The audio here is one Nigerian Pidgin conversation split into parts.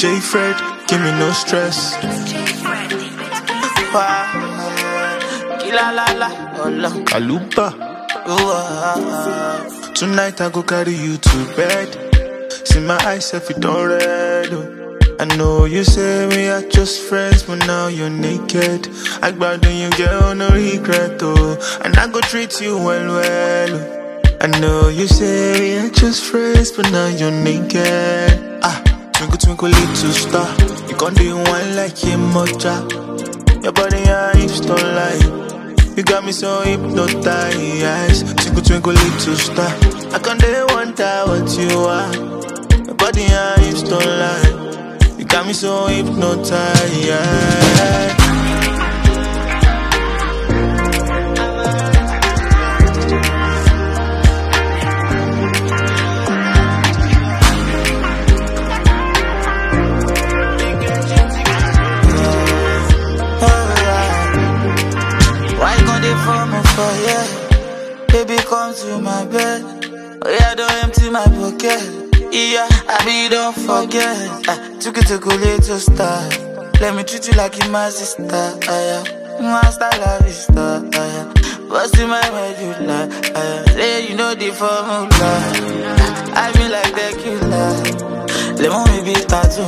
J Fred, give me no stress. Kila la la, Kalupa. Tonight I go carry you to bed. See my eyes if you don't red. I know you say we are just friends, but now you're naked. I glad when you get on no regret, oh. And I go treat you well. I know you say we are just friends, but now you're naked. Twinkle, twinkle, little star. You gon' do one like a mocha. Your body and hips don't lie. You got me so hypnotized. Twinkle, twinkle, little star. I can't wonder what you are. Your body and hips don't lie. You got me so hypnotized. Baby, come to my bed. Oh yeah, don't empty my pocket. Yeah, I mean, don't forget. Took it to go little star. Let me treat you like you're my sister. Master love is star. What's in my medulla? Say you know the formula. I feel like the killer. Let me be tattoo.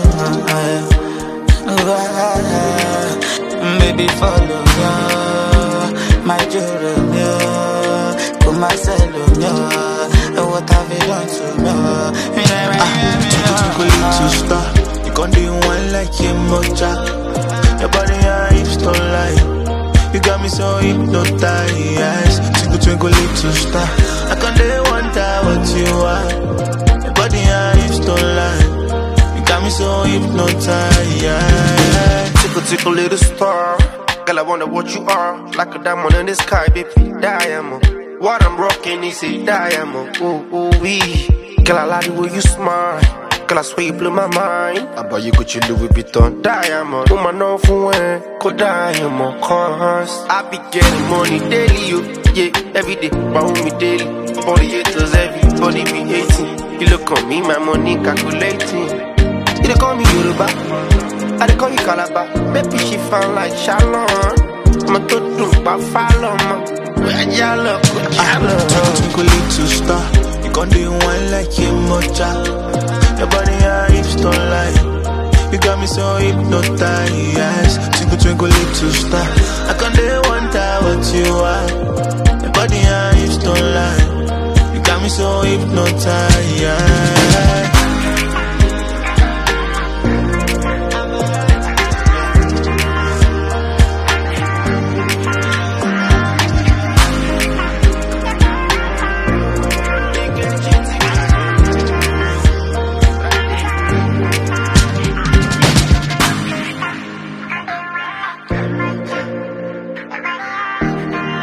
Baby, follow me. My Jeremy, put myself on you. What have you done to me? Twinkle, little star. You gon' do one like a mocha. Your body and hips don't lie. You got me so hypnotized. Twinkle, twinkle, little star. I can't wonder what you are. Your body and hips don't lie. You got me so hypnotized. Tickle, tickle, little star. Girl, I wonder what you are. Like a diamond in the sky, baby, diamond. What I'm rocking is a diamond. Ooh, wee. Girl, I like the way you smile. Girl, I swear you blew my mind. I buy you Gucci Louis Vuitton diamond. Woman, no for when go diamond cars. I be getting money daily, yo. Yeah, every day, round me daily. All the haters, everybody be hating. You look on me, my money calculating. You dey call me Yoruba, I dey call you Calabar. Baby, she found like Shalom. I'ma do by follow, man. Where y'all look, Twinkle, little star. You gon' do one like a mocha. Your body and hips don't lie. You got me so hypnotized. Twinkle, twinkle, little star. I can't wonder what you are. Your body and hips don't lie. You got me so hypnotized.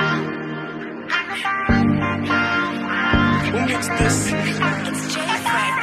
Who mixed this? It's J Fred.